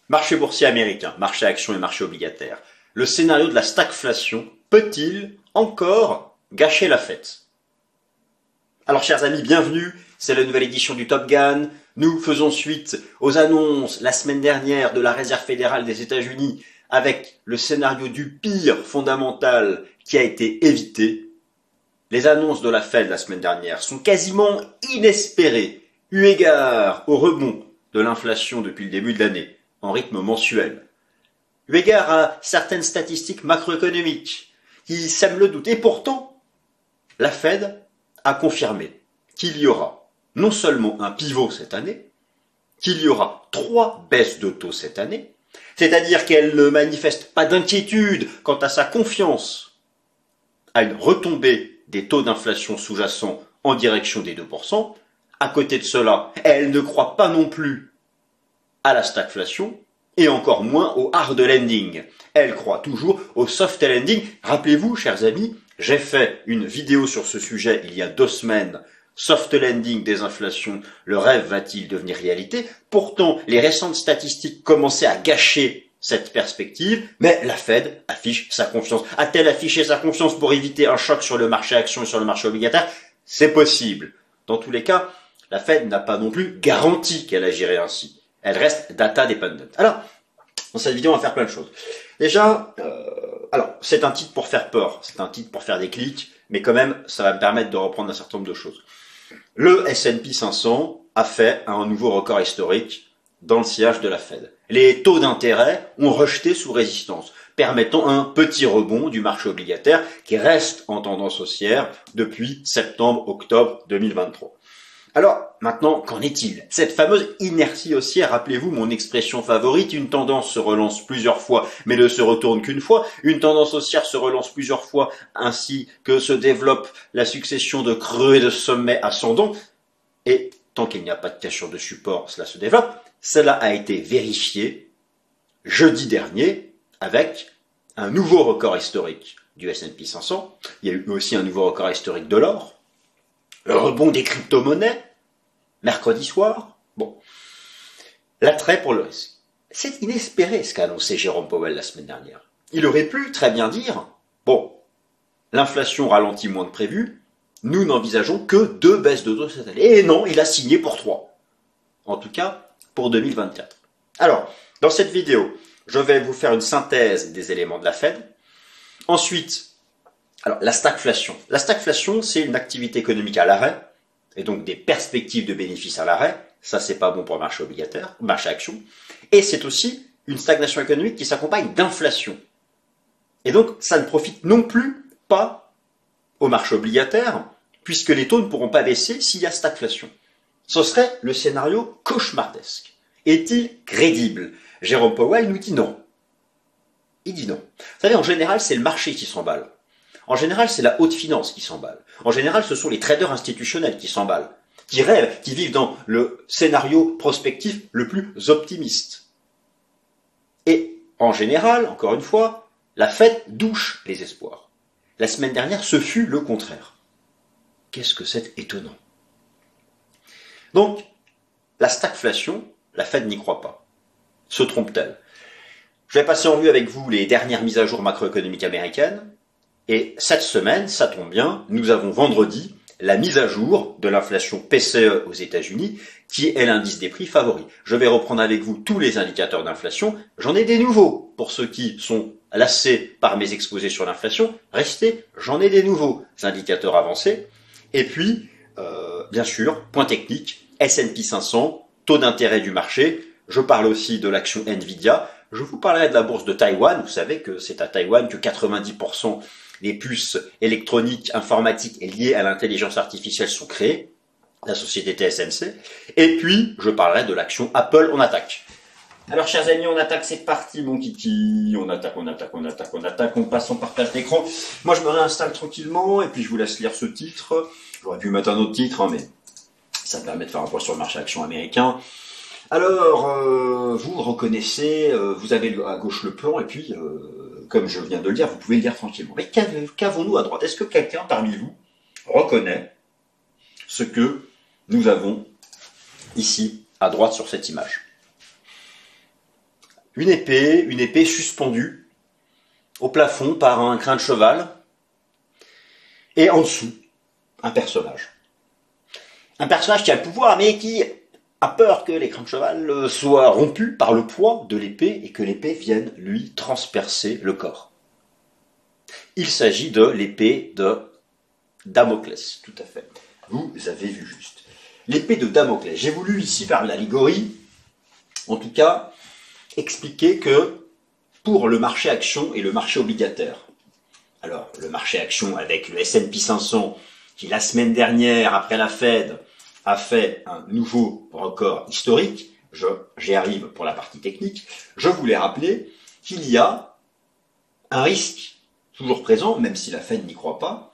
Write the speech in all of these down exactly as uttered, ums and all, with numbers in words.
Marché boursier américain, marché actions et marché obligataire. Le scénario de la stagflation peut-il encore gâcher la fête? Alors chers amis, bienvenue, c'est la nouvelle édition du Top Gun. Nous faisons suite aux annonces la semaine dernière de la Réserve fédérale des États-Unis avec le scénario du pire fondamental qui a été évité. Les annonces de la Fed la semaine dernière sont quasiment inespérées, eu égard au rebond de l'inflation depuis le début de l'année, en rythme mensuel. Eu égard à certaines statistiques macroéconomiques qui sèment le doute. Et pourtant, la Fed a confirmé qu'il y aura non seulement un pivot cette année, qu'il y aura trois baisses de taux cette année, c'est-à-dire qu'elle ne manifeste pas d'inquiétude quant à sa confiance à une retombée des taux d'inflation sous-jacents en direction des deux pour cent. À côté de cela, elle ne croit pas non plus à la stagflation et encore moins au hard landing. Elle croit toujours au soft landing. Rappelez-vous, chers amis, j'ai fait une vidéo sur ce sujet il y a deux semaines. Soft landing des inflations, le rêve va-t-il devenir réalité? Pourtant, les récentes statistiques commençaient à gâcher cette perspective, mais la Fed affiche sa confiance. A-t-elle affiché sa confiance pour éviter un choc sur le marché actions et sur le marché obligataire? C'est possible. Dans tous les cas, la Fed n'a pas non plus garanti qu'elle agirait ainsi. Elle reste data dependent. Alors, dans cette vidéo, on va faire plein de choses. Déjà, euh, alors, c'est un titre pour faire peur, c'est un titre pour faire des clics, mais quand même, ça va me permettre de reprendre un certain nombre de choses. Le S and P cinq cents a fait un nouveau record historique dans le sillage de la Fed. Les taux d'intérêt ont rejeté sous résistance, permettant un petit rebond du marché obligataire qui reste en tendance haussière depuis septembre-octobre deux mille vingt-trois. Alors, maintenant, qu'en est-il? Cette fameuse inertie haussière, rappelez-vous mon expression favorite, une tendance se relance plusieurs fois, mais ne se retourne qu'une fois. Une tendance haussière se relance plusieurs fois, ainsi que se développe la succession de creux et de sommets ascendants. Et tant qu'il n'y a pas de cassure de support, cela se développe. Cela a été vérifié jeudi dernier avec un nouveau record historique du S and P cinq cents. Il y a eu aussi un nouveau record historique de l'or. Le rebond des crypto-monnaies, mercredi soir. Bon, l'attrait pour le risque. C'est inespéré ce qu'a annoncé Jérôme Powell la semaine dernière. Il aurait pu très bien dire, bon, l'inflation ralentit moins que prévu, nous n'envisageons que deux baisses de taux cette année. Et non, il a signé pour trois. En tout cas, pour deux mille vingt-quatre. Alors, dans cette vidéo, je vais vous faire une synthèse des éléments de la Fed. Ensuite, alors, la stagflation. La stagflation, c'est une activité économique à l'arrêt, et donc des perspectives de bénéfices à l'arrêt. Ça, c'est pas bon pour le marché obligataire, marché action. Et c'est aussi une stagnation économique qui s'accompagne d'inflation. Et donc, ça ne profite non plus pas au marché obligataire, puisque les taux ne pourront pas baisser s'il y a stagflation. Ce serait le scénario cauchemardesque. Est-il crédible? Jérôme Powell nous dit non. Il dit non. Vous savez, en général, c'est le marché qui s'emballe. En général, c'est la haute finance qui s'emballe. En général, ce sont les traders institutionnels qui s'emballent, qui rêvent, qui vivent dans le scénario prospectif le plus optimiste. Et en général, encore une fois, la Fed douche les espoirs. La semaine dernière, ce fut le contraire. Qu'est-ce que c'est étonnant. Donc, la stagflation, la Fed n'y croit pas. Se trompe-t-elle? Je vais passer en revue avec vous les dernières mises à jour macroéconomiques américaines. Et cette semaine, ça tombe bien, nous avons vendredi la mise à jour de l'inflation P C E aux États-Unis, qui est l'indice des prix favori. Je vais reprendre avec vous tous les indicateurs d'inflation. J'en ai des nouveaux. Pour ceux qui sont lassés par mes exposés sur l'inflation, restez, j'en ai des nouveaux indicateurs avancés. Et puis, euh, bien sûr, point technique, S and P cinq cents, taux d'intérêt du marché. Je parle aussi de l'action Nvidia. Je vous parlerai de la bourse de Taïwan. Vous savez que c'est à Taïwan que quatre-vingt-dix pour cent des puces électroniques, informatiques et liées à l'intelligence artificielle sont créées, la société T S M C. Et puis, je parlerai de l'action Apple. On attaque. Alors, chers amis, on attaque, c'est parti, mon kiki. On attaque, on attaque, on attaque, on attaque, on passe en partage d'écran. Moi, je me réinstalle tranquillement et puis je vous laisse lire ce titre. J'aurais pu mettre un autre titre, hein, mais ça me permet de faire un point sur le marché action américain. Alors, euh, vous reconnaissez, euh, vous avez à gauche le plan, et puis, euh, comme je viens de le dire, vous pouvez le lire tranquillement. Mais qu'avons-nous à droite? Est-ce que quelqu'un parmi vous reconnaît ce que nous avons ici à droite sur cette image? une épée, une épée suspendue au plafond par un crin de cheval, et en dessous, un personnage. Un personnage qui a le pouvoir, mais qui a peur que les crins de cheval soient rompus par le poids de l'épée et que l'épée vienne lui transpercer le corps. Il s'agit de l'épée de Damoclès, tout à fait. Vous avez vu juste. L'épée de Damoclès. J'ai voulu ici faire l'allégorie, en tout cas, expliquer que pour le marché action et le marché obligataire, alors le marché action avec le S and P cinq cents qui la semaine dernière, après la Fed, a fait un nouveau record historique, je, j'y arrive pour la partie technique, je voulais rappeler qu'il y a un risque toujours présent, même si la Fed n'y croit pas,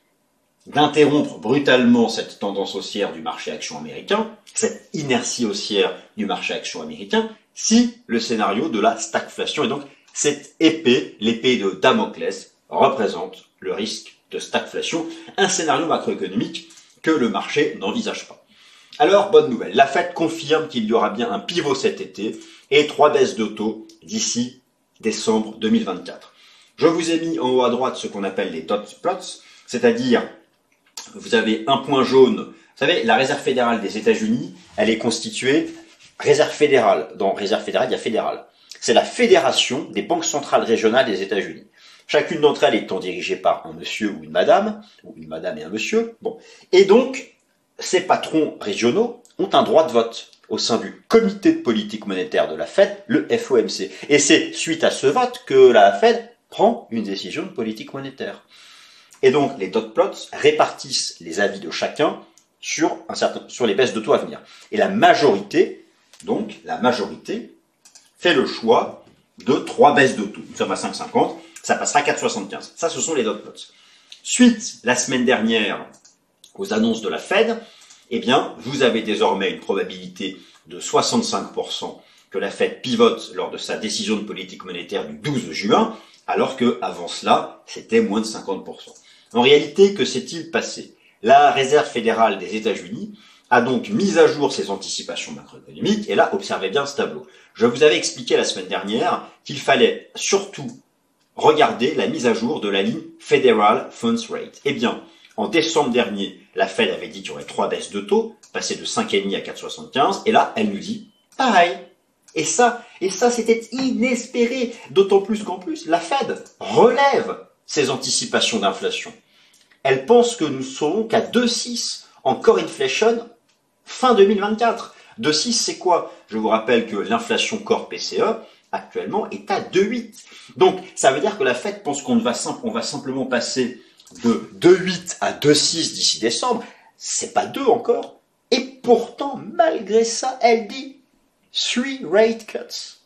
d'interrompre brutalement cette tendance haussière du marché action américain, cette inertie haussière du marché action américain, si le scénario de la stagflation, et donc cette épée, l'épée de Damoclès, représente le risque de stagflation, un scénario macroéconomique que le marché n'envisage pas. Alors, bonne nouvelle, la Fed confirme qu'il y aura bien un pivot cet été et trois baisses de taux d'ici décembre deux mille vingt-quatre. Je vous ai mis en haut à droite ce qu'on appelle les dot plots, c'est-à-dire vous avez un point jaune. Vous savez, la Réserve fédérale des États-Unis, elle est constituée Réserve fédérale. Dans Réserve fédérale, il y a fédérale. C'est la fédération des banques centrales régionales des États-Unis. Chacune d'entre elles étant dirigée par un monsieur ou une madame, ou une madame et un monsieur. Bon. Et donc, ces patrons régionaux ont un droit de vote au sein du comité de politique monétaire de la Fed, le F O M C. Et c'est suite à ce vote que la Fed prend une décision de politique monétaire. Et donc, les dot plots répartissent les avis de chacun sur, un certain, sur les baisses de taux à venir. Et la majorité, donc, la majorité fait le choix de trois baisses de taux. Nous sommes à cinq virgule cinquante, ça passera à quatre virgule soixante-quinze. Ça, ce sont les dot plots. Suite, la semaine dernière, aux annonces de la Fed, eh bien, vous avez désormais une probabilité de soixante-cinq pour cent que la Fed pivote lors de sa décision de politique monétaire du douze juin, alors que avant cela, c'était moins de cinquante pour cent. En réalité, que s'est-il passé? La Réserve fédérale des États-Unis a donc mis à jour ses anticipations macroéconomiques, et là, observez bien ce tableau. Je vous avais expliqué la semaine dernière qu'il fallait surtout regarder la mise à jour de la ligne Federal Funds Rate. Eh bien, en décembre dernier, la Fed avait dit qu'il y aurait trois baisses de taux, passées de cinq virgule cinq à quatre virgule soixante-quinze, et là, elle nous dit pareil. Et ça, et ça, c'était inespéré, d'autant plus qu'en plus, la Fed relève ses anticipations d'inflation. Elle pense que nous serons qu'à deux virgule six en core inflation fin deux mille vingt-quatre. deux virgule six, c'est quoi? Je vous rappelle que l'inflation core P C E, actuellement, est à deux virgule huit. Donc, ça veut dire que la Fed pense qu'on va, simple, on va simplement passer de deux virgule huit à deux virgule six d'ici décembre. C'est pas deux encore. Et pourtant, malgré ça, elle dit three rate cuts.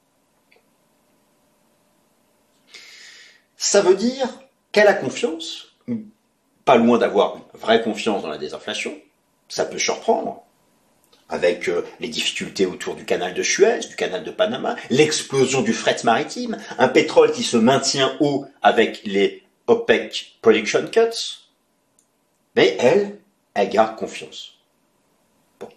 Ça veut dire qu'elle a confiance, pas loin d'avoir une vraie confiance dans la désinflation. Ça peut surprendre, avec euh, les difficultés autour du canal de Suez, du canal de Panama, l'explosion du fret maritime, un pétrole qui se maintient haut avec les OPEC production cuts. Mais elle, elle garde confiance. Bon.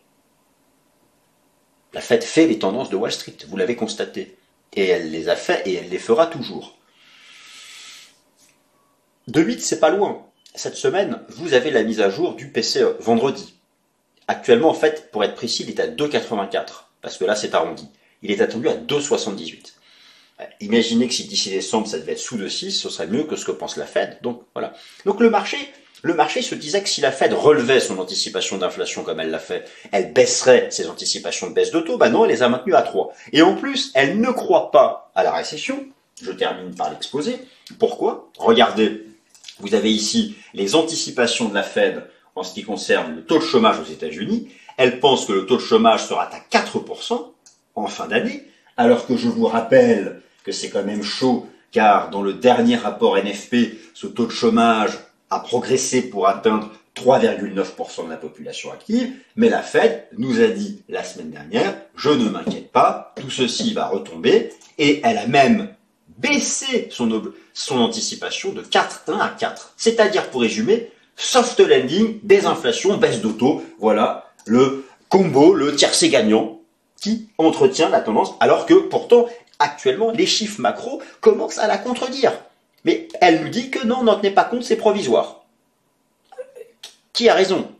La Fed fait les tendances de Wall Street, vous l'avez constaté. Et elle les a fait et elle les fera toujours. deux virgule huit, c'est pas loin. Cette semaine, vous avez la mise à jour du P C E, vendredi. Actuellement, en fait, pour être précis, il est à deux virgule quatre-vingt-quatre, parce que là, c'est arrondi. Il est attendu à deux virgule soixante-dix-huit. Imaginez que si d'ici décembre, ça devait être sous deux virgule six, ce serait mieux que ce que pense la Fed. Donc, voilà. Donc, le marché, le marché se disait que si la Fed relevait son anticipation d'inflation comme elle l'a fait, elle baisserait ses anticipations de baisse de taux. Bah non, elle les a maintenues à trois. Et en plus, elle ne croit pas à la récession. Je termine par l'exposé. Pourquoi? Regardez, vous avez ici les anticipations de la Fed en ce qui concerne le taux de chômage aux États-Unis. Elle pense que le taux de chômage sera à quatre pour cent en fin d'année, alors que je vous rappelle que c'est quand même chaud, car dans le dernier rapport N F P, ce taux de chômage a progressé pour atteindre trois virgule neuf pour cent de la population active, mais la Fed nous a dit la semaine dernière, je ne m'inquiète pas, tout ceci va retomber, et elle a même baissé son, son anticipation de quatre virgule un à quatre. C'est-à-dire, pour résumer, soft landing, désinflation, baisse de taux, voilà le combo, le tiercé gagnant qui entretient la tendance, alors que pourtant, actuellement, les chiffres macro commencent à la contredire. Mais elle nous dit que non, n'en tenez pas compte, c'est provisoire. Qui a raison?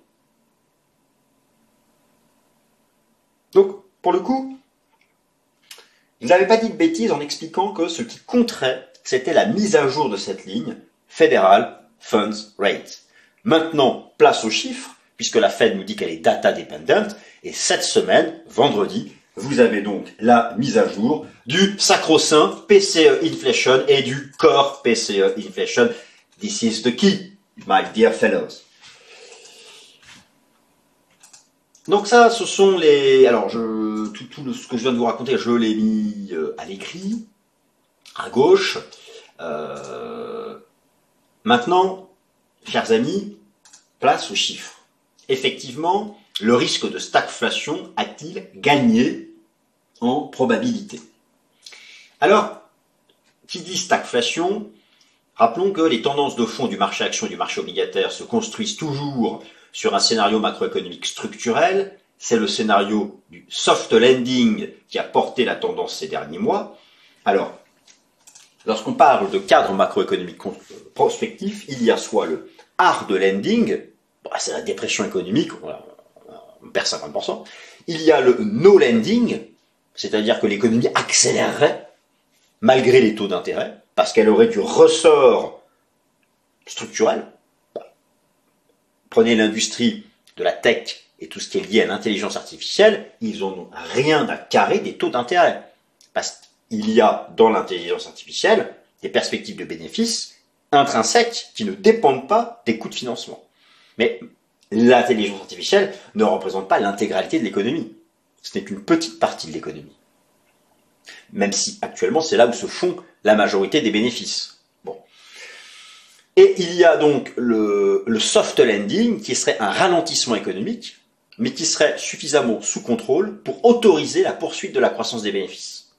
Donc, pour le coup, vous n'avez pas dit de bêtises en expliquant que ce qui compterait, c'était la mise à jour de cette ligne, Federal Funds Rate. Maintenant, place aux chiffres, puisque la Fed nous dit qu'elle est data dependent, et cette semaine, vendredi, vous avez donc la mise à jour du sacro-saint P C E Inflation et du Core P C E Inflation. This is the key, my dear fellows. Donc ça, ce sont les... Alors, je, tout, tout ce que je viens de vous raconter, je l'ai mis euh, à l'écrit, à gauche. Euh... Maintenant, chers amis, place aux chiffres. Effectivement, le risque de stagflation a-t-il gagné en probabilité? Alors, qui dit stagflation, rappelons que les tendances de fond du marché action et du marché obligataire se construisent toujours sur un scénario macroéconomique structurel. C'est le scénario du soft landing qui a porté la tendance ces derniers mois. Alors, lorsqu'on parle de cadre macroéconomique prospectif, il y a soit le hard landing, c'est la dépression économique, on perd cinquante pour cent. Il y a le no landing, c'est-à-dire que l'économie accélérerait malgré les taux d'intérêt, parce qu'elle aurait du ressort structurel. Prenez l'industrie de la tech et tout ce qui est lié à l'intelligence artificielle, ils n'ont rien à carrer des taux d'intérêt. Parce qu'il y a dans l'intelligence artificielle des perspectives de bénéfices intrinsèques qui ne dépendent pas des coûts de financement. Mais l'intelligence artificielle ne représente pas l'intégralité de l'économie. Ce n'est qu'une petite partie de l'économie. Même si actuellement c'est là où se font la majorité des bénéfices. Bon. Et il y a donc le, le soft landing qui serait un ralentissement économique, mais qui serait suffisamment sous contrôle pour autoriser la poursuite de la croissance des bénéfices.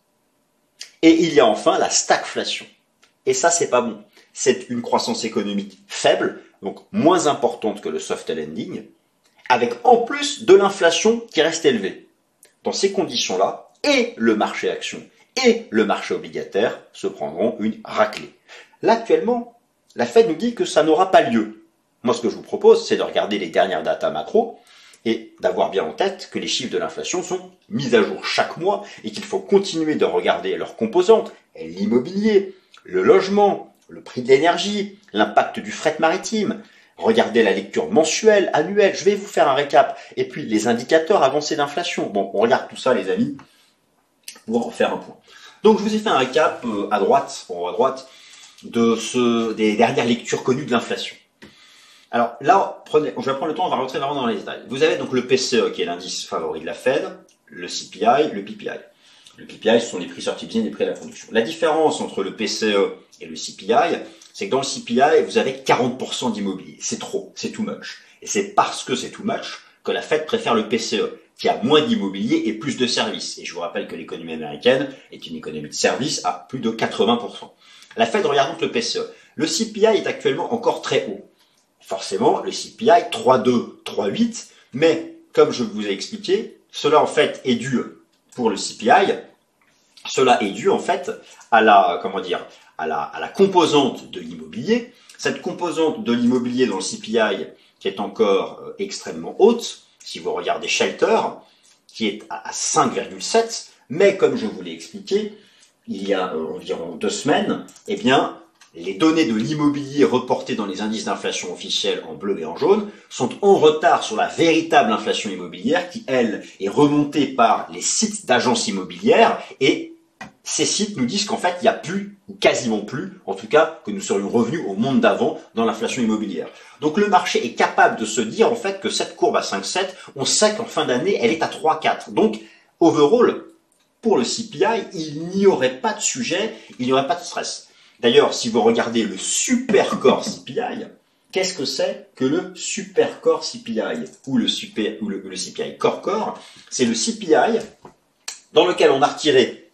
Et il y a enfin la stagflation. Et ça, c'est pas bon. C'est une croissance économique faible, donc moins importante que le soft landing, avec en plus de l'inflation qui reste élevée. Dans ces conditions-là, et le marché action et le marché obligataire se prendront une raclée. Là, actuellement, la Fed nous dit que ça n'aura pas lieu. Moi, ce que je vous propose, c'est de regarder les dernières datas macro et d'avoir bien en tête que les chiffres de l'inflation sont mis à jour chaque mois et qu'il faut continuer de regarder leurs composantes, l'immobilier, le logement, le prix de l'énergie, l'impact du fret maritime. Regardez la lecture mensuelle, annuelle, je vais vous faire un récap. Et puis les indicateurs avancés d'inflation. Bon, on regarde tout ça, les amis, pour en faire un point. Donc je vous ai fait un récap à droite, en haut à droite, de ce, des dernières lectures connues de l'inflation. Alors là, prenez, je vais prendre le temps, on va rentrer vraiment dans les détails. Vous avez donc le P C E qui est l'indice favori de la Fed, le C P I, le P P I. Le P P I, ce sont les prix sortis de usine et les prix à la production. La différence entre le P C E et le C P I, c'est que dans le C P I, vous avez quarante pour cent d'immobilier. C'est trop, c'est too much. Et c'est parce que c'est too much que la Fed préfère le P C E, qui a moins d'immobilier et plus de services. Et je vous rappelle que l'économie américaine est une économie de services à plus de quatre-vingts pour cent. La Fed regarde donc le P C E. Le C P I est actuellement encore très haut. Forcément, le C P I, trois virgule deux, trois virgule huit, mais comme je vous ai expliqué, cela en fait est dû, pour le C P I, cela est dû en fait à la, comment dire, à la, à la composante de l'immobilier. Cette composante de l'immobilier dans le C P I qui est encore euh, extrêmement haute, si vous regardez Shelter, qui est à, à cinq virgule sept, mais comme je vous l'ai expliqué, il y a euh, environ deux semaines, eh bien, les données de l'immobilier reportées dans les indices d'inflation officiels en bleu et en jaune sont en retard sur la véritable inflation immobilière qui, elle, est remontée par les sites d'agences immobilières et ces sites nous disent qu'en fait, il n'y a plus, ou quasiment plus, en tout cas, que nous serions revenus au monde d'avant dans l'inflation immobilière. Donc le marché est capable de se dire en fait que cette courbe à cinq virgule sept, on sait qu'en fin d'année, elle est à trois virgule quatre. Donc, overall, pour le C P I, il n'y aurait pas de sujet, il n'y aurait pas de stress. D'ailleurs, si vous regardez le Supercore C P I, qu'est-ce que c'est que le Supercore C P I ou le, super, ou le, le C P I Core Core? C'est le C P I dans lequel on a retiré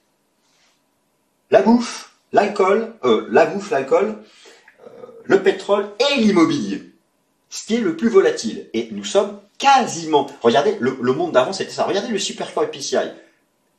la bouffe, l'alcool, euh, la bouffe, l'alcool, euh, le pétrole et l'immobilier, ce qui est le plus volatile. Et nous sommes quasiment, regardez, le, le monde d'avant c'était ça, regardez le Supercore P C I.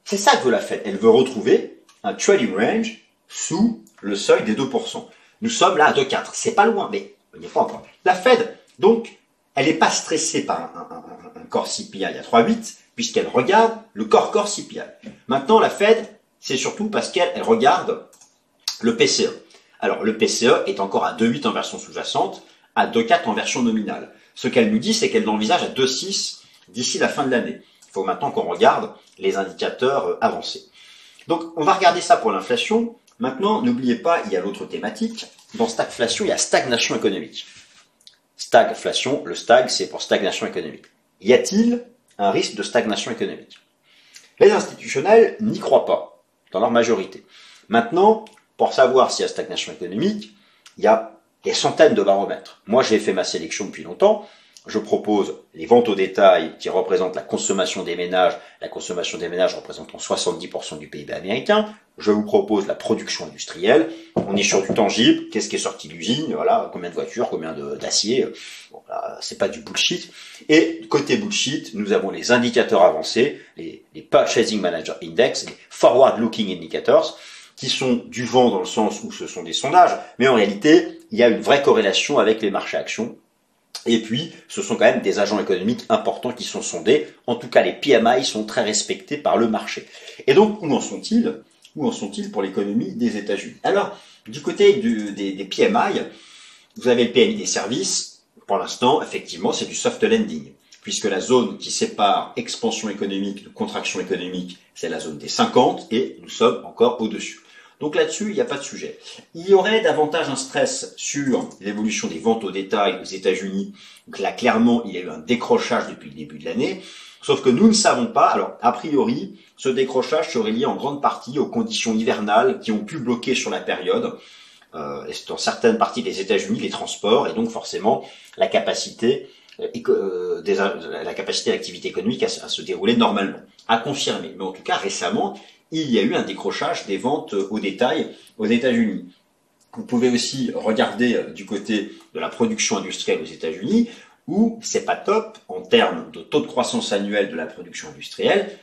C'est ça que veut la Fed. Elle veut retrouver un trading range sous le seuil des deux pour cent. Nous sommes là à deux virgule quatre. C'est pas loin, mais on n'y est pas encore. La Fed, donc, elle n'est pas stressée par un, un, un, un core C P I à trois virgule huit, puisqu'elle regarde le core core C P I. Maintenant, la Fed, c'est surtout parce qu'elle elle regarde le P C E. Alors, le P C E est encore à deux virgule huit en version sous-jacente, à deux virgule quatre en version nominale. Ce qu'elle nous dit, c'est qu'elle l'envisage à deux virgule six d'ici la fin de l'année. Il faut maintenant qu'on regarde les indicateurs avancés. Donc, on va regarder ça pour l'inflation. Maintenant, n'oubliez pas, il y a l'autre thématique. Dans stagflation, il y a stagnation économique. Stagflation, le stag, c'est pour stagnation économique. Y a-t-il un risque de stagnation économique? Les institutionnels n'y croient pas, dans leur majorité. Maintenant, pour savoir s'il y a stagnation économique, il y a des centaines de baromètres. Moi, j'ai fait ma sélection depuis longtemps. Je propose les ventes au détail qui représentent la consommation des ménages, la consommation des ménages représentant soixante-dix pour cent du P I B américain. Je vous propose la production industrielle. On est sur du tangible. Qu'est-ce qui est sorti de l'usine? Voilà, combien de voitures, combien d'acier. Bon, là, c'est pas du bullshit. Et côté bullshit, nous avons les indicateurs avancés, les, les Purchasing Manager Index, les Forward Looking Indicators, qui sont du vent dans le sens où ce sont des sondages, mais en réalité, il y a une vraie corrélation avec les marchés actions. Et puis, ce sont quand même des agents économiques importants qui sont sondés. En tout cas, les P M I sont très respectés par le marché. Et donc, où en sont-ils? Où en sont-ils pour l'économie des États-Unis? Alors, du côté du, des, des P M I, vous avez le P M I des services. Pour l'instant, effectivement, c'est du soft landing, puisque la zone qui sépare expansion économique de contraction économique, c'est la zone des cinquante, et nous sommes encore au-dessus. Donc là-dessus, il n'y a pas de sujet. Il y aurait davantage un stress sur l'évolution des ventes au détail aux États-Unis. Donc là, clairement, il y a eu un décrochage depuis le début de l'année. Sauf que nous ne savons pas. Alors, a priori, ce décrochage serait lié en grande partie aux conditions hivernales qui ont pu bloquer sur la période, euh, dans certaines parties des États-Unis, les transports, et donc forcément la capacité, euh, des, la capacité de l'activité économique à, à se dérouler normalement. À confirmer. Mais en tout cas, récemment, il y a eu un décrochage des ventes au détail aux États-Unis. Vous pouvez aussi regarder du côté de la production industrielle aux États-Unis, où c'est pas top en termes de taux de croissance annuel de la production industrielle.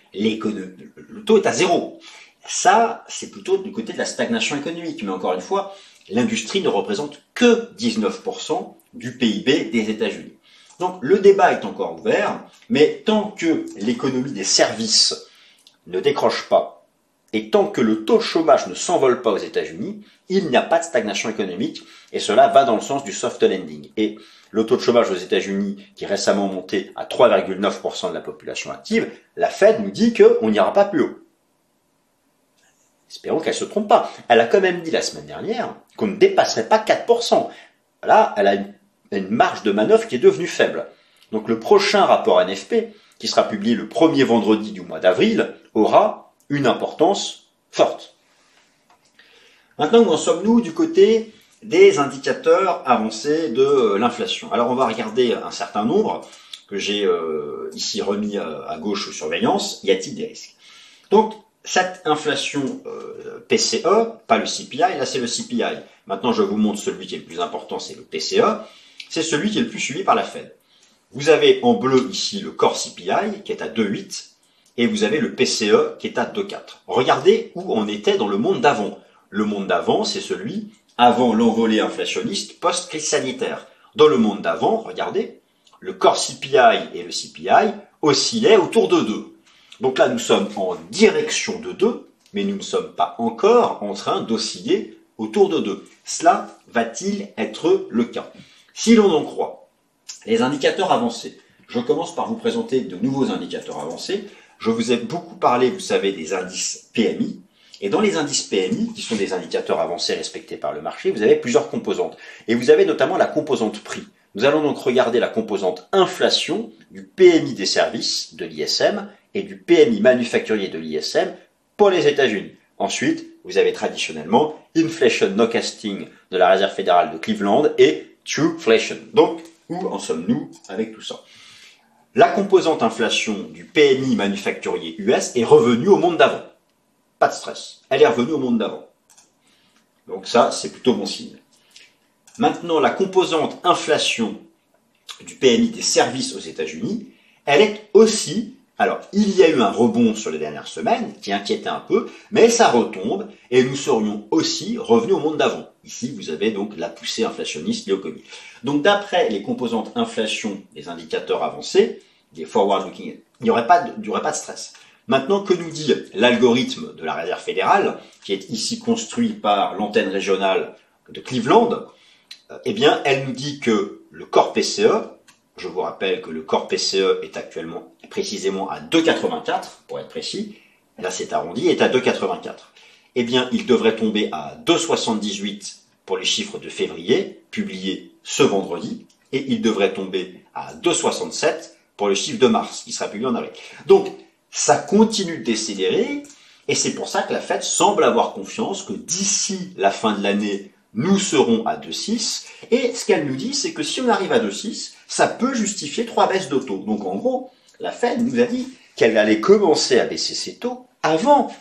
Le taux est à zéro. Ça, c'est plutôt du côté de la stagnation économique. Mais encore une fois, l'industrie ne représente que dix-neuf pour cent du P I B des États-Unis. Donc le débat est encore ouvert, mais tant que l'économie des services ne décroche pas, et tant que le taux de chômage ne s'envole pas aux États-Unis, il n'y a pas de stagnation économique, et cela va dans le sens du soft landing. Et le taux de chômage aux États-Unis, qui est récemment monté à trois virgule neuf pour cent de la population active, la Fed nous dit qu'on n'ira pas plus haut. Espérons qu'elle ne se trompe pas. Elle a quand même dit la semaine dernière qu'on ne dépasserait pas quatre pour cent. Là, elle a une, une marge de manœuvre qui est devenue faible. Donc le prochain rapport N F P, qui sera publié le premier vendredi du mois d'avril, aura une importance forte. Maintenant, où en sommes-nous du côté des indicateurs avancés de l'inflation? Alors, on va regarder un certain nombre que j'ai euh, ici remis à, à gauche sous surveillance. Y a-t-il des risques? Donc, cette inflation euh, P C E, pas le C P I, là c'est le C P I. Maintenant, je vous montre celui qui est le plus important, c'est le P C E. C'est celui qui est le plus suivi par la Fed. Vous avez en bleu ici le core C P I qui est à deux virgule huit. Et vous avez le P C E qui est à deux virgule quatre. Regardez où on était dans le monde d'avant. Le monde d'avant, c'est celui avant l'envolée inflationniste post-crise sanitaire. Dans le monde d'avant, regardez, le core C P I et le C P I oscillaient autour de deux. Donc là, nous sommes en direction de deux, mais nous ne sommes pas encore en train d'osciller autour de deux. Cela va-t-il être le cas? Si l'on en croit les indicateurs avancés, je commence par vous présenter de nouveaux indicateurs avancés. Je vous ai beaucoup parlé, vous savez, des indices P M I. Et dans les indices P M I, qui sont des indicateurs avancés respectés par le marché, vous avez plusieurs composantes. Et vous avez notamment la composante prix. Nous allons donc regarder la composante inflation du P M I des services de l'I S M et du P M I manufacturier de l'I S M pour les États-Unis. Ensuite, vous avez traditionnellement Inflation Nowcasting de la Réserve fédérale de Cleveland et Trueflation. Donc, où en sommes-nous avec tout ça? La composante inflation du P M I manufacturier U S est revenue au monde d'avant. Pas de stress. Elle est revenue au monde d'avant. Donc ça, c'est plutôt bon signe. Maintenant, la composante inflation du P M I des services aux États-Unis, elle est aussi Alors, il y a eu un rebond sur les dernières semaines qui inquiétait un peu, mais ça retombe et nous serions aussi revenus au monde d'avant. Ici, vous avez donc la poussée inflationniste liée au Covid. Donc, d'après les composantes inflation des indicateurs avancés, des forward-looking, il n'y aurait pas de, il n'y aurait pas de stress. Maintenant, que nous dit l'algorithme de la Réserve fédérale, qui est ici construit par l'antenne régionale de Cleveland, eh bien, elle nous dit que le corps P C E, je vous rappelle que le corps P C E est actuellement précisément à deux virgule quatre-vingt-quatre, pour être précis, là c'est arrondi, est à deux virgule quatre-vingt-quatre. Eh bien, il devrait tomber à deux virgule soixante-dix-huit pour les chiffres de février, publiés ce vendredi, et il devrait tomber à deux virgule soixante-sept pour le chiffre de mars, qui sera publié en avril. Donc, ça continue de décélérer, et c'est pour ça que la Fed semble avoir confiance que d'ici la fin de l'année, nous serons à deux virgule six, et ce qu'elle nous dit, c'est que si on arrive à deux virgule six, ça peut justifier trois baisses de taux. Donc en gros, la Fed nous a dit qu'elle allait commencer à baisser ses taux avant,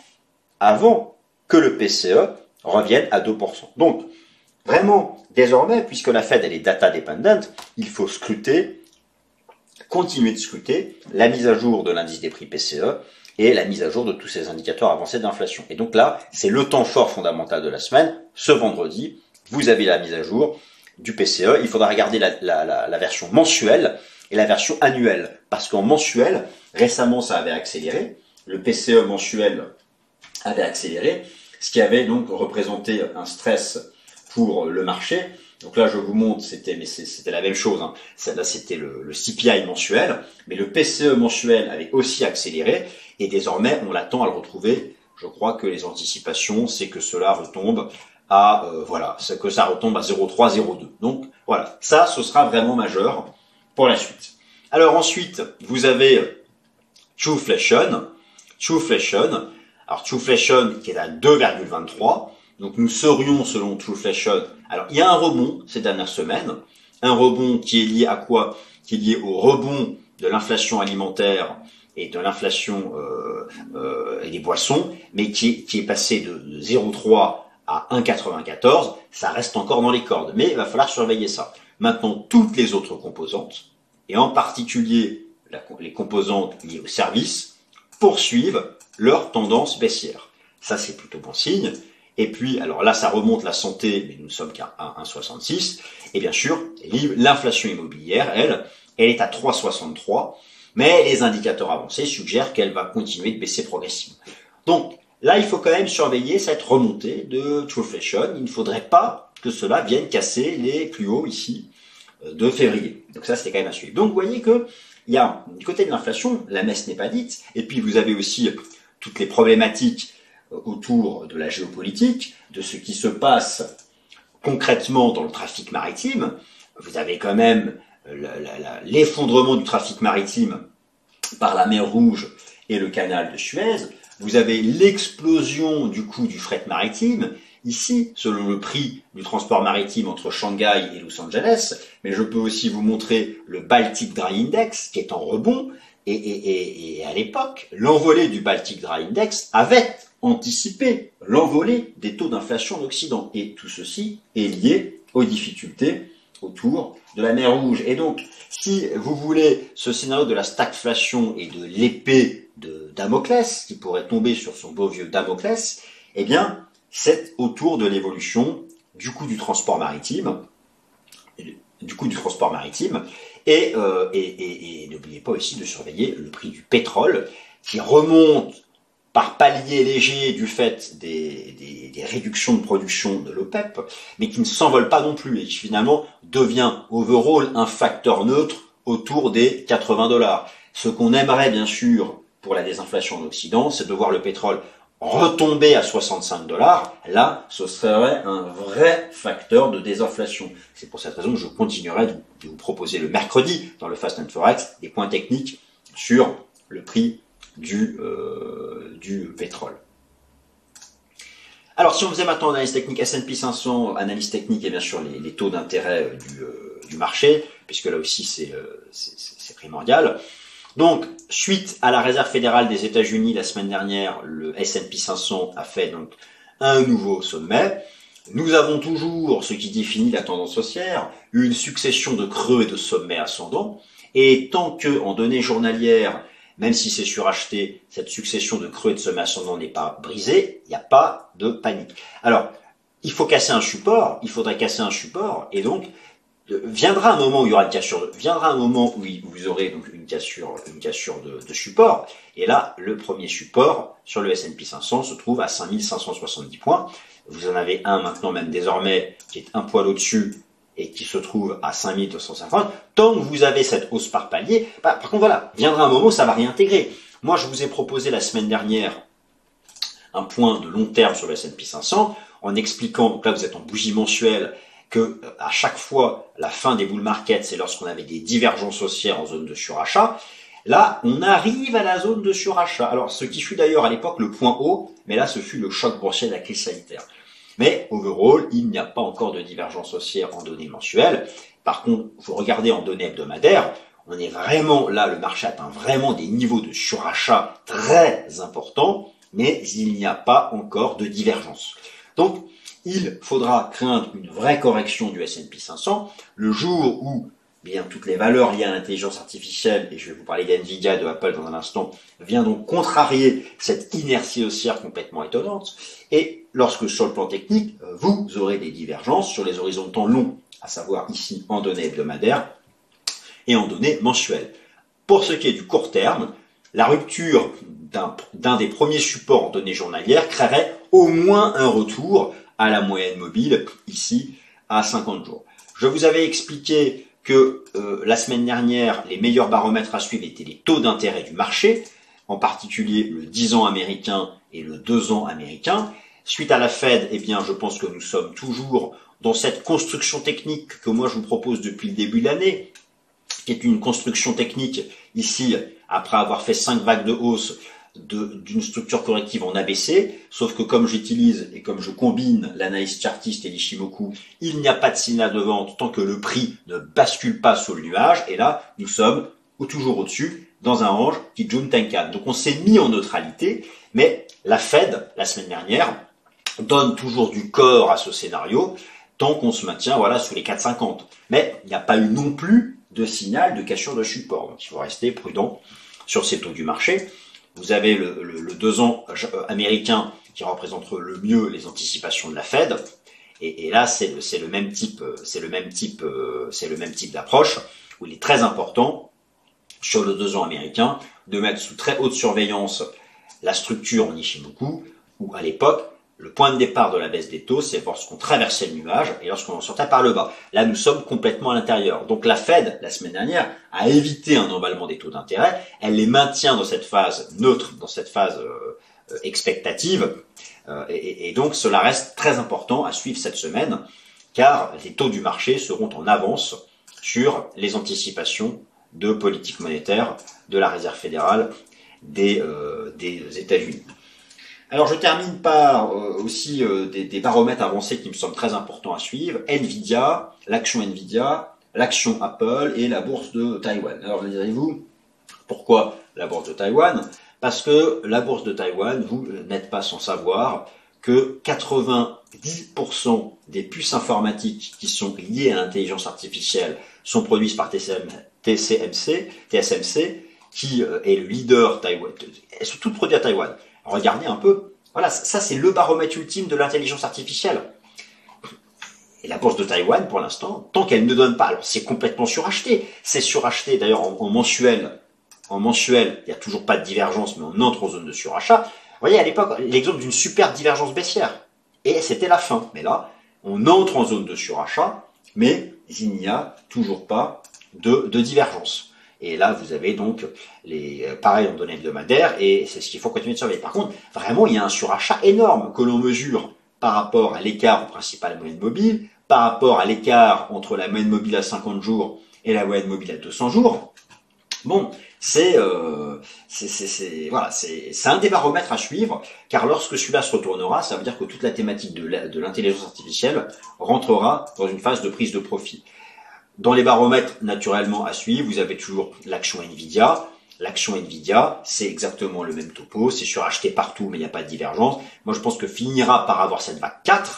avant que le P C E revienne à deux pour cent. Donc, vraiment, désormais, puisque la Fed elle est data dependent, il faut scruter, continuer de scruter la mise à jour de l'indice des prix P C E et la mise à jour de tous ces indicateurs avancés d'inflation. Et donc là, c'est le temps fort fondamental de la semaine. Ce vendredi, vous avez la mise à jour du P C E. Il faudra regarder la, la, la, la version mensuelle et la version annuelle. Parce qu'en mensuel, récemment, ça avait accéléré. Le P C E mensuel avait accéléré, ce qui avait donc représenté un stress pour le marché. Donc là, je vous montre, c'était, mais c'était la même chose, hein. Là, c'était le, le C P I mensuel, mais le P C E mensuel avait aussi accéléré, et désormais, on l'attend à le retrouver. Je crois que les anticipations, c'est que cela retombe à, euh, voilà, c'est que ça retombe à zéro virgule trois, zéro virgule deux. Donc, voilà, ça, ce sera vraiment majeur pour la suite. Alors ensuite, vous avez Trueflation, Trueflation, alors Trueflation qui est à deux virgule vingt-trois. Donc nous serions, selon Trueflation, alors il y a un rebond ces dernières semaines, un rebond qui est lié à quoi? Qui est lié au rebond de l'inflation alimentaire et de l'inflation euh, euh, et des boissons, mais qui, qui est passé de zéro virgule trois à un virgule quatre-vingt-quatorze, ça reste encore dans les cordes, mais il va falloir surveiller ça. Maintenant, toutes les autres composantes, et en particulier la, les composantes liées aux services, poursuivent leur tendance baissière. Ça, c'est plutôt bon signe. Et puis, alors là, ça remonte la santé, mais nous ne sommes qu'à un virgule soixante-six. Et bien sûr, l'inflation immobilière, elle, elle est à trois virgule soixante-trois. Mais les indicateurs avancés suggèrent qu'elle va continuer de baisser progressivement. Donc, là, il faut quand même surveiller cette remontée de Trueflation. Il ne faudrait pas que cela vienne casser les plus hauts ici de février. Donc ça, c'était quand même à suivre. Donc, vous voyez que il y a, du côté de l'inflation, la messe n'est pas dite. Et puis, vous avez aussi toutes les problématiques autour de la géopolitique, de ce qui se passe concrètement dans le trafic maritime. Vous avez quand même l'effondrement du trafic maritime par la mer Rouge et le canal de Suez. Vous avez l'explosion du coût du fret maritime. Ici, selon le prix du transport maritime entre Shanghai et Los Angeles, mais je peux aussi vous montrer le Baltic Dry Index qui est en rebond. Et, et, et, et à l'époque, l'envolée du Baltic Dry Index avait anticipé l'envolée des taux d'inflation en Occident. Et tout ceci est lié aux difficultés autour de la mer Rouge. Et donc, si vous voulez ce scénario de la stagflation et de l'épée de Damoclès, qui pourrait tomber sur son beau vieux Damoclès, eh bien, c'est autour de l'évolution du coût du transport maritime, du coût du transport maritime, et, euh, et, et, et n'oubliez pas aussi de surveiller le prix du pétrole, qui remonte par palier léger du fait des, des, des réductions de production de l'OPEP, mais qui ne s'envole pas non plus, et qui finalement devient overall un facteur neutre autour des quatre-vingts dollars. Ce qu'on aimerait bien sûr pour la désinflation en Occident, c'est de voir le pétrole retomber à soixante-cinq dollars. Là, ce serait un vrai facteur de désinflation. C'est pour cette raison que je continuerai de vous proposer le mercredi dans le Fast and Forex des points techniques sur le prix du, euh, du pétrole. Alors, si on faisait maintenant analyse technique S and P cinq cents, analyse technique et bien sûr les, les taux d'intérêt du, euh, du marché, puisque là aussi c'est euh, c'est primordial. Donc, suite à la Réserve fédérale des États-Unis la semaine dernière, le S and P cinq cents a fait donc un nouveau sommet. Nous avons toujours, ce qui définit la tendance haussière, une succession de creux et de sommets ascendants. Et tant que, en données journalières, même si c'est suracheté, cette succession de creux et de sommets ascendants n'est pas brisée, il n'y a pas de panique. Alors, il faut casser un support, il faudrait casser un support, et donc, euh, viendra un moment où il y aura une cassure, viendra un moment où vous aurez donc une cassure, une cassure de, de support, et là, le premier support sur le S and P cinq cents se trouve à cinq mille cinq cent soixante-dix points. Vous en avez un maintenant même désormais qui est un poil au-dessus et qui se trouve à cinq mille deux cent cinquante. Tant que vous avez cette hausse par palier, bah, par contre voilà, viendra un moment où ça va réintégrer. Moi, je vous ai proposé la semaine dernière un point de long terme sur le S and P cinq cents en expliquant, donc là vous êtes en bougie mensuelle, que à chaque fois la fin des bull markets, c'est lorsqu'on avait des divergences haussières en zone de surachat. Là, on arrive à la zone de surachat. Alors, ce qui fut d'ailleurs à l'époque le point haut, mais là, ce fut le choc boursier de la crise sanitaire. Mais, overall, il n'y a pas encore de divergence haussière en données mensuelles. Par contre, vous regardez en données hebdomadaires, on est vraiment, là, le marché atteint vraiment des niveaux de surachat très importants, mais il n'y a pas encore de divergence. Donc, il faudra craindre une vraie correction du S and P cinq cents le jour où bien toutes les valeurs liées à l'intelligence artificielle, et je vais vous parler d'NVIDIA et de Apple dans un instant, vient donc contrarier cette inertie haussière complètement étonnante. Et lorsque sur le plan technique, vous aurez des divergences sur les horizons de temps longs, à savoir ici en données hebdomadaires et en données mensuelles. Pour ce qui est du court terme, la rupture d'un d'un des premiers supports en données journalières créerait au moins un retour à la moyenne mobile, ici à cinquante jours. Je vous avais expliqué que euh, la semaine dernière, les meilleurs baromètres à suivre étaient les taux d'intérêt du marché, en particulier le dix ans américain et le deux ans américain. Suite à la Fed, eh bien, je pense que nous sommes toujours dans cette construction technique que moi je vous propose depuis le début de l'année, qui est une construction technique ici, après avoir fait cinq vagues de hausse, d'une structure corrective en A B C, sauf que comme j'utilise et comme je combine l'analyse chartiste et l'Ishimoku, il n'y a pas de signal de vente tant que le prix ne bascule pas sous le nuage, et là, nous sommes ou toujours au-dessus, dans un range qui Jun Tenkan. Donc on s'est mis en neutralité, mais la Fed, la semaine dernière, donne toujours du corps à ce scénario, tant qu'on se maintient voilà, sous les quatre virgule cinquante. Mais il n'y a pas eu non plus de signal de cassure de support, donc il faut rester prudent sur ces taux du marché. Vous avez le, le, le deux ans américain qui représente le mieux les anticipations de la Fed, et, et là c'est le, le même type, c'est le même type, c'est le même type d'approche où il est très important sur le deux ans américain de mettre sous très haute surveillance la structure en Ishimoku, où à l'époque le point de départ de la baisse des taux, c'est lorsqu'on traversait le nuage et lorsqu'on en sortait par le bas. Là, nous sommes complètement à l'intérieur. Donc la Fed, la semaine dernière, a évité un emballement des taux d'intérêt. Elle les maintient dans cette phase neutre, dans cette phase euh, expectative. Euh, et, et donc cela reste très important à suivre cette semaine, car les taux du marché seront en avance sur les anticipations de politique monétaire de la Réserve fédérale des, euh, des États-Unis. Alors je termine par euh, aussi euh, des, des baromètres avancés qui me semblent très importants à suivre. Nvidia, l'action Nvidia, l'action Apple et la bourse de Taïwan. Alors me direz-vous, pourquoi la bourse de Taïwan? Parce que la bourse de Taïwan, vous n'êtes pas sans savoir que quatre-vingt-dix pour cent des puces informatiques qui sont liées à l'intelligence artificielle sont produites par T C M C, T S M C, qui est le leader Taïwan. Elles sont toutes produites à Taïwan. Regardez un peu, voilà, ça c'est le baromètre ultime de l'intelligence artificielle. Et la bourse de Taïwan, pour l'instant, tant qu'elle ne donne pas, alors c'est complètement suracheté, c'est suracheté d'ailleurs en, en mensuel, en mensuel, il n'y a toujours pas de divergence, mais on entre en zone de surachat. Vous voyez, à l'époque, l'exemple d'une super divergence baissière, et c'était la fin. Mais là, on entre en zone de surachat, mais il n'y a toujours pas de, de divergence. Et là, vous avez donc les pareil en données hebdomadaires, et c'est ce qu'il faut continuer de surveiller. Par contre, vraiment, il y a un surachat énorme que l'on mesure par rapport à l'écart au principal moyenne mobile, par rapport à l'écart entre la moyenne mobile à cinquante jours et la moyenne mobile à deux cents jours. Bon, c'est euh, c'est voilà, c'est un des baromètres à suivre, car lorsque celui-là se retournera, ça veut dire que toute la thématique de l'intelligence artificielle rentrera dans une phase de prise de profit. Dans les baromètres naturellement à suivre, vous avez toujours l'action Nvidia. L'action Nvidia, c'est exactement le même topo, c'est suracheté partout, mais il n'y a pas de divergence. Moi, je pense que finira par avoir cette vague quatre,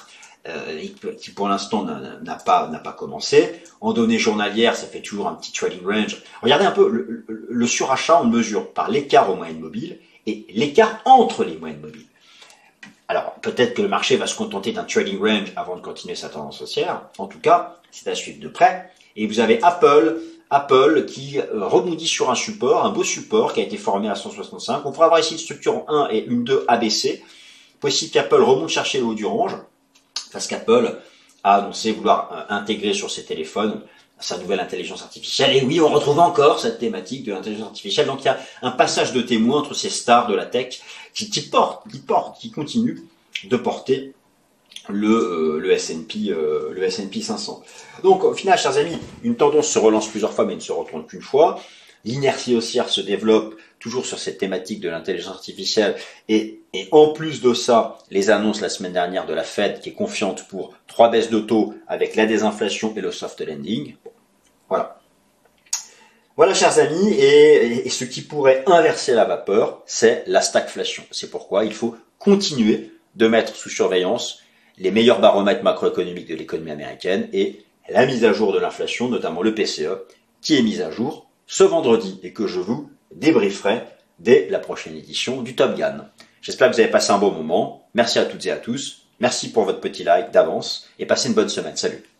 euh, qui pour l'instant n'a pas, n'a pas commencé. En données journalières, ça fait toujours un petit trading range. Regardez un peu, le, le, le surachat, on le mesure par l'écart aux moyennes mobiles et l'écart entre les moyennes mobiles. Alors, peut-être que le marché va se contenter d'un trading range avant de continuer sa tendance haussière. En tout cas, c'est à suivre de près. Et vous avez Apple, Apple qui rebondit sur un support, un beau support qui a été formé à cent soixante-cinq. On pourra avoir ici une structure en un et une deux A B C. Possible qu'Apple remonte chercher le haut du range, parce qu'Apple a annoncé vouloir intégrer sur ses téléphones sa nouvelle intelligence artificielle. Et oui, on retrouve encore cette thématique de l'intelligence artificielle. Donc il y a un passage de témoin entre ces stars de la tech qui, qui portent, qui portent, qui continuent de porter le, euh, le S and P, euh, le S and P cinq cents. Donc au final, chers amis, une tendance se relance plusieurs fois, mais ne se retourne qu'une fois. L'inertie haussière se développe toujours sur cette thématique de l'intelligence artificielle et, et en plus de ça, les annonces la semaine dernière de la Fed qui est confiante pour trois baisses de taux avec la désinflation et le soft landing. Bon, voilà. Voilà, chers amis, et, et ce qui pourrait inverser la vapeur, c'est la stagflation. C'est pourquoi il faut continuer de mettre sous surveillance les meilleurs baromètres macroéconomiques de l'économie américaine et la mise à jour de l'inflation, notamment le P C E, qui est mise à jour ce vendredi et que je vous débrieferai dès la prochaine édition du Top Gun. J'espère que vous avez passé un bon moment. Merci à toutes et à tous. Merci pour votre petit like d'avance et passez une bonne semaine. Salut.